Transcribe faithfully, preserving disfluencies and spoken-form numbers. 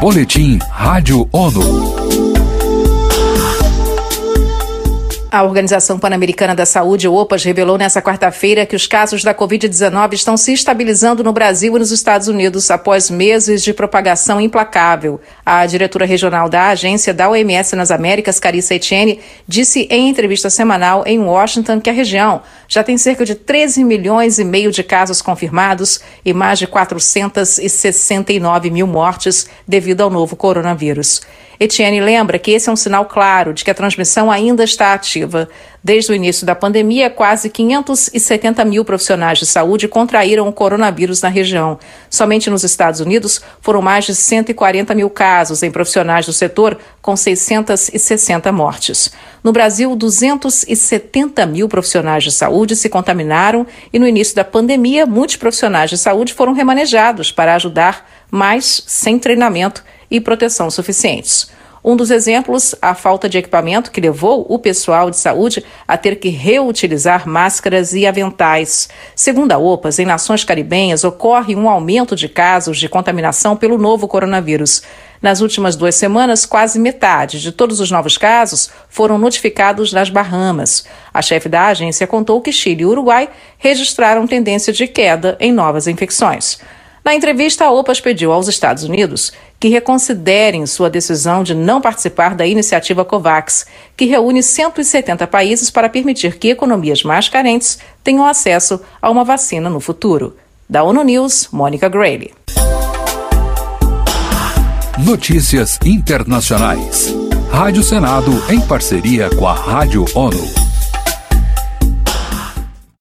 Boletim Rádio ONU. A Organização Pan-Americana da Saúde, o OPAS, revelou nesta quarta-feira que os casos da covid dezenove estão se estabilizando no Brasil e nos Estados Unidos após meses de propagação implacável. A diretora regional da agência da O M S nas Américas, Carissa Etienne, disse em entrevista semanal em Washington que a região já tem cerca de treze milhões e meio de casos confirmados e mais de quatrocentos e sessenta e nove mil mortes devido ao novo coronavírus. Etienne lembra que esse é um sinal claro de que a transmissão ainda está ativa. Desde o início da pandemia, quase quinhentos e setenta mil profissionais de saúde contraíram o coronavírus na região. Somente nos Estados Unidos foram mais de cento e quarenta mil casos em profissionais do setor, com seiscentas e sessenta mortes. No Brasil, duzentos e setenta mil profissionais de saúde se contaminaram e no início da pandemia, muitos profissionais de saúde foram remanejados para ajudar, mas sem treinamento e proteção suficientes. Um dos exemplos, a falta de equipamento que levou o pessoal de saúde a ter que reutilizar máscaras e aventais. Segundo a OPAS, em nações caribenhas ocorre um aumento de casos de contaminação pelo novo coronavírus. Nas últimas duas semanas, quase metade de todos os novos casos foram notificados nas Bahamas. A chefe da agência contou que Chile e Uruguai registraram tendência de queda em novas infecções. Na entrevista, a OPAS pediu aos Estados Unidos que reconsiderem sua decisão de não participar da iniciativa COVAX, que reúne cento e setenta países para permitir que economias mais carentes tenham acesso a uma vacina no futuro. Da ONU News, Mônica Grayle. Notícias internacionais. Rádio Senado em parceria com a Rádio ONU.